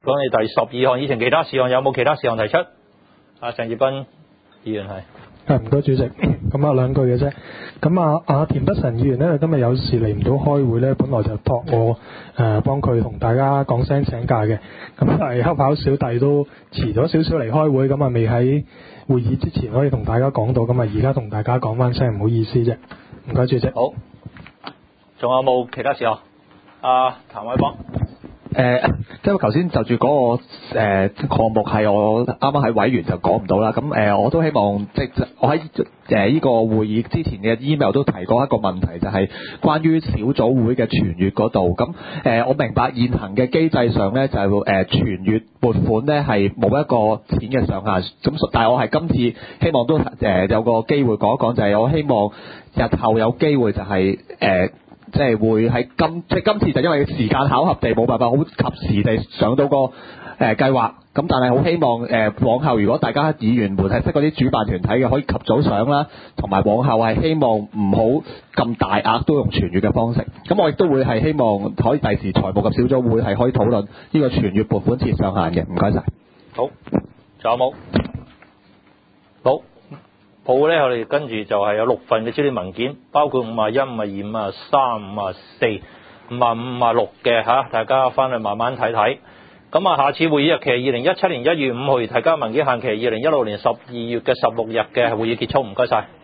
講你第12項議程其他事項，有冇其他事項提出？鄭業斌議員係。 唔該主席，咁兩句嘅啫。咁阿田北辰議員呢，今日有事嚟唔到開會呢，本來就託我幫佢同大家講聲請假嘅。咁係黑跑小弟都遲咗少少嚟開會，咁未喺會議之前可以同大家講到，咁而家同大家講翻聲唔好意思啫。唔該主席。 好，仲有冇其他事項？譚偉邦。 因為頭先就住嗰個項目係我啱啱喺委員就講唔到啦，咁我都希望我喺呢個會議之前嘅 email 都提過一個問題，就係關於小組會嘅傳閱嗰度。咁我明白現行嘅機制上咧，就傳閱撥款咧係冇一個錢嘅上限。咁但係我係今次希望都有個機會講一講，就係我希望日後有機會就係即係會喺今次就因為時間巧合地冇辦法好及時地上到個計劃，咁但係好希望往後如果大家議員們係識嗰啲主辦團體嘅，可以及早上啦，同埋往後係希望唔好咁大額都用傳閱嘅方式。咁我亦都會係希望可以第時財務及小組會係可以討論呢個傳閱撥款設上限嘅。唔該晒。 好，仲有冇？好。報咧，我哋跟住就係有6份嘅資料文件，包括51、52、53、54、55、56嘅嚇，大家翻去慢慢睇睇。咁下次會議日期係2017年1月5號，提交文件限期2016年12月嘅16日嘅會議結束，唔該晒。